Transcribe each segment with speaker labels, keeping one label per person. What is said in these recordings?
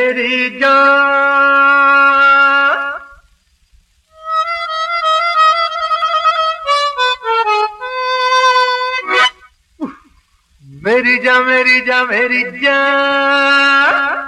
Speaker 1: मेरी जान, मेरी जान, मेरी जान, मेरी जान।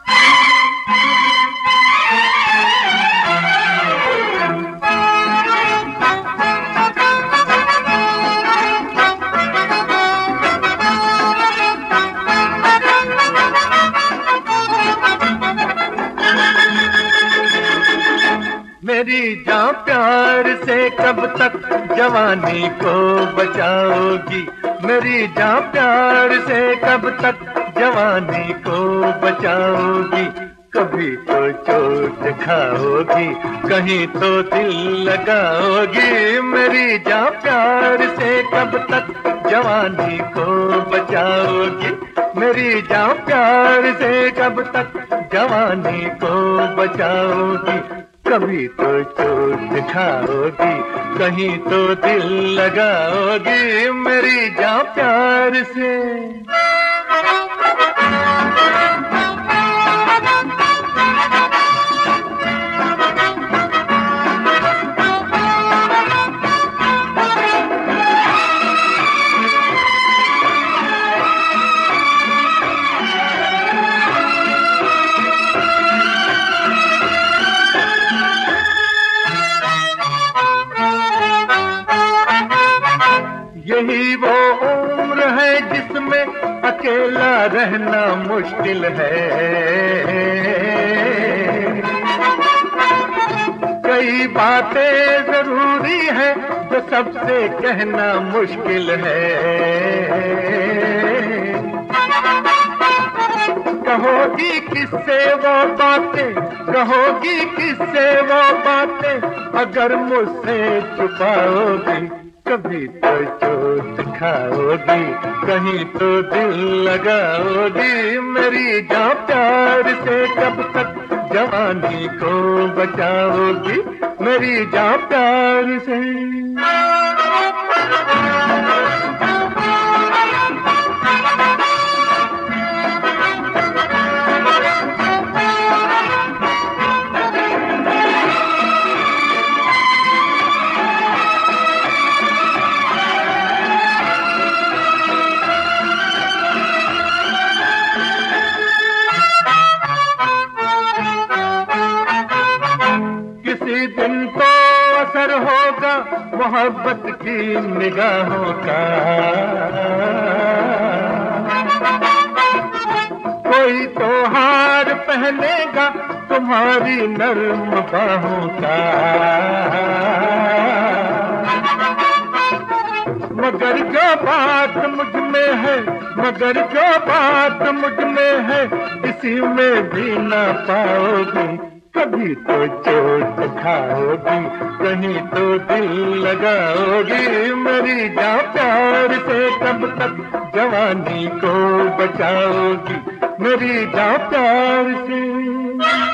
Speaker 1: मेरी जान प्यार से कब तक जवानी को बचाओगी? मेरी जान प्यार से कब तक जवानी को बचाओगी? कभी तो चोट खाओगी, कहीं तो दिल लगाओगी। मेरी जान प्यार से कब तक जवानी को बचाओगी? मेरी जान प्यार से कब तक जवानी को बचाओगी? कभी तो चोट खाओगी, कहीं तो दिल लगाओगी। मेरी जान प्यार से। यही वो उम्र है जिसमें अकेला रहना मुश्किल है। कई बातें जरूरी है जो सबसे कहना मुश्किल है। कहोगी किससे वो बातें, कहोगी किससे वो बातें, अगर मुझसे छुपाओगी? कभी तो चोट खाओगी, कहीं तो दिल लगाओगी। मेरी जान प्यार से कब तक जवानी को बचाओगी? मेरी जान प्यार से। किसी दिन तो असर होगा मोहब्बत की निगाहों का। कोई तो हार पहनेगा तुम्हारी नर्म बाहों का। मगर जो बात मुझ में है, मगर जो बात मुझ में है, इसी में भी ना पाओगी। कभी तो चोट खाओगी, कहीं तो दिल लगाओगी। मेरी जान प्यार से कब तक जवानी को बचाओगी? मेरी जान प्यार से।